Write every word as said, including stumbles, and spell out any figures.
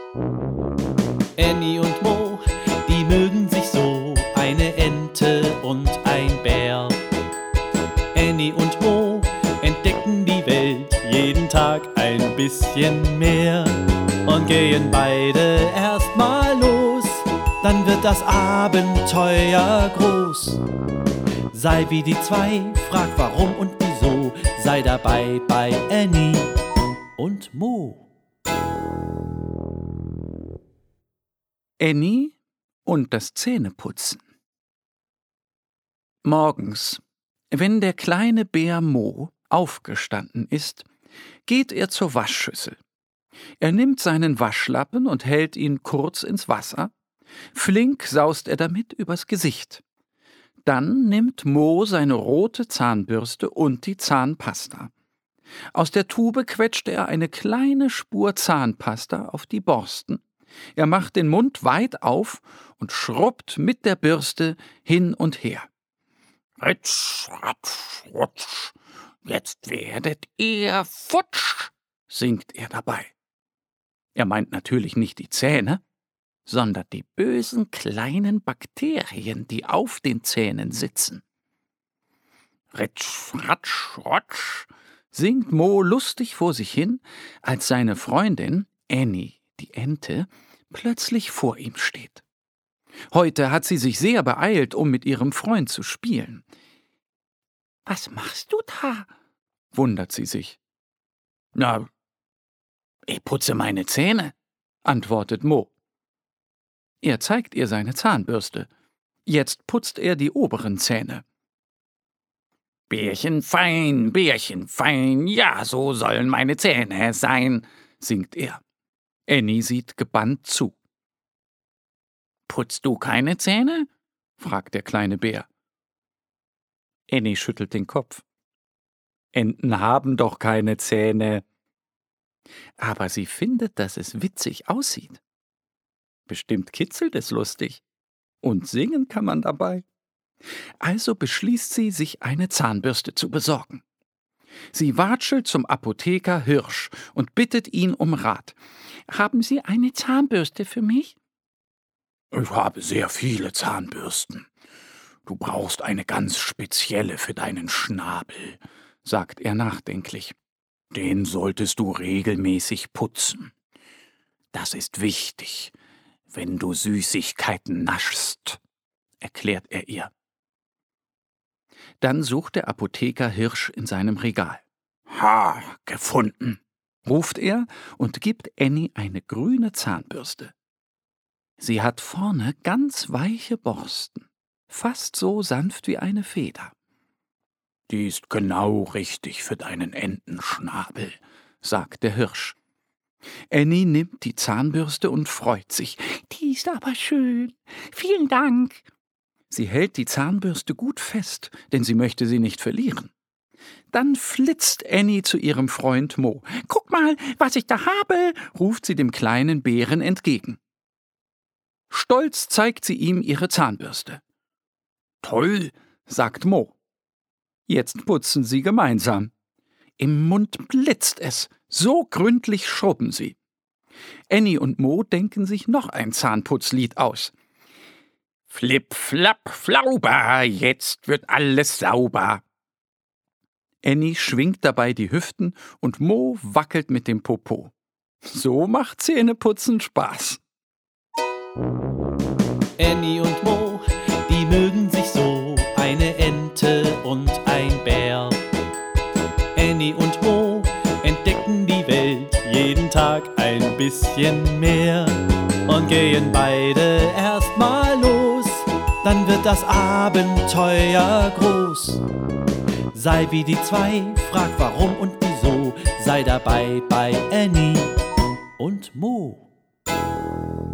Annie und Mo, die mögen sich so, eine Ente und ein Bär. Annie und Mo entdecken die Welt jeden Tag ein bisschen mehr und gehen beide erstmal los, dann wird das Abenteuer groß. Sei wie die zwei, frag warum und wieso, sei dabei bei Annie und Mo. Annie und das Zähneputzen. Morgens, wenn der kleine Bär Mo aufgestanden ist, geht er zur Waschschüssel. Er nimmt seinen Waschlappen und hält ihn kurz ins Wasser. Flink saust er damit übers Gesicht. Dann nimmt Mo seine rote Zahnbürste und die Zahnpasta. Aus der Tube quetscht er eine kleine Spur Zahnpasta auf die Borsten. Er macht den Mund weit auf und schrubbt mit der Bürste hin und her. Ritsch, ratsch, rutsch, jetzt werdet ihr futsch, singt er dabei. Er meint natürlich nicht die Zähne, sondern die bösen kleinen Bakterien, die auf den Zähnen sitzen. Ritsch, ratsch, rotsch, singt Mo lustig vor sich hin, als seine Freundin Annie, die Ente, plötzlich vor ihm steht. Heute hat sie sich sehr beeilt, um mit ihrem Freund zu spielen. »Was machst du da?« wundert sie sich. »Na, ich putze meine Zähne«, antwortet Mo. Er zeigt ihr seine Zahnbürste. Jetzt putzt er die oberen Zähne. »Bärchen fein, Bärchen fein, ja, so sollen meine Zähne sein«, singt er. Annie sieht gebannt zu. »Putzt du keine Zähne?« fragt der kleine Bär. Annie schüttelt den Kopf. »Enten haben doch keine Zähne.« Aber sie findet, dass es witzig aussieht. Bestimmt kitzelt es lustig. Und singen kann man dabei. Also beschließt sie, sich eine Zahnbürste zu besorgen. Sie watschelt zum Apotheker Hirsch und bittet ihn um Rat. »Haben Sie eine Zahnbürste für mich?« »Ich habe sehr viele Zahnbürsten. Du brauchst eine ganz spezielle für deinen Schnabel«, sagt er nachdenklich. »Den solltest du regelmäßig putzen. Das ist wichtig, wenn du Süßigkeiten naschst«, erklärt er ihr. Dann sucht der Apotheker Hirsch in seinem Regal. »Ha, gefunden«, ruft er und gibt Annie eine grüne Zahnbürste. Sie hat vorne ganz weiche Borsten, fast so sanft wie eine Feder. »Die ist genau richtig für deinen Entenschnabel«, sagt der Hirsch. Annie nimmt die Zahnbürste und freut sich. »Die ist aber schön. Vielen Dank.« Sie hält die Zahnbürste gut fest, denn sie möchte sie nicht verlieren. Dann flitzt Annie zu ihrem Freund Mo. »Guck mal, was ich da habe«, ruft sie dem kleinen Bären entgegen. Stolz zeigt sie ihm ihre Zahnbürste. »Toll«, sagt Mo. Jetzt putzen sie gemeinsam. Im Mund blitzt es, so gründlich schrubben sie. Annie und Mo denken sich noch ein Zahnputzlied aus. »Flip, flapp, flauber, jetzt wird alles sauber.« Annie schwingt dabei die Hüften und Mo wackelt mit dem Popo. So macht Zähneputzen Spaß. Annie und Mo, die mögen sich so, eine Ente und ein Bär. Annie und Mo entdecken die Welt jeden Tag ein bisschen mehr und gehen beide erstmal los, dann wird das Abenteuer groß. Sei wie die zwei, frag warum und wieso, sei dabei bei Annie und Mo.